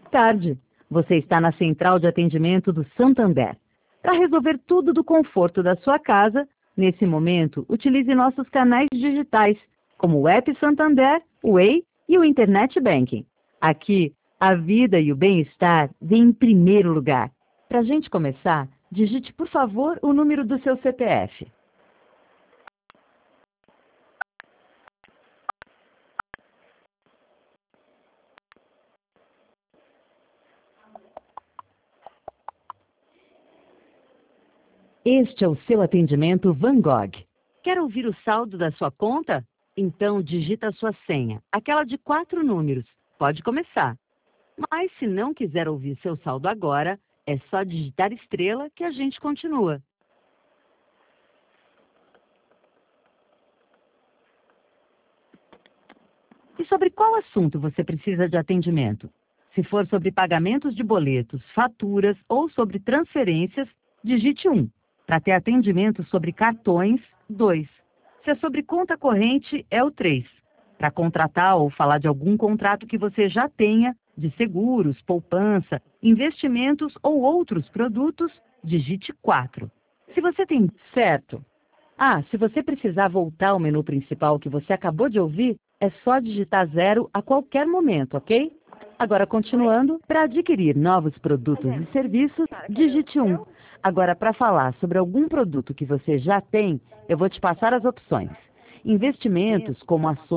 tarde. Você está na central de atendimento do Santander. Para resolver tudo do conforto da sua casa, nesse momento, utilize nossos canais digitais, como o App Santander, o Way e o Internet Banking. Aqui, a vida e o bem-estar vêm em primeiro lugar. Para a gente começar, digite, por favor, o número do seu CPF. Este é o seu atendimento Van Gogh. Quer ouvir o saldo da sua conta? Então digita a sua senha, aquela de 4 números. Pode começar. Mas se não quiser ouvir seu saldo agora, é só digitar estrela que a gente continua. E sobre qual assunto você precisa de atendimento? Se for sobre pagamentos de boletos, faturas ou sobre transferências, digite 1. Para ter atendimento sobre cartões, 2. Se é sobre conta corrente, é o 3. Para contratar ou falar de algum contrato que você já tenha, de seguros, poupança, investimentos ou outros produtos, digite 4. Se você tem certo. Se você precisar voltar ao menu principal que você acabou de ouvir, é só digitar 0 a qualquer momento, ok? Agora, continuando, para adquirir novos produtos e serviços, digite 1. Agora, para falar sobre algum produto que você já tem, eu vou te passar as opções. Investimentos, como ações,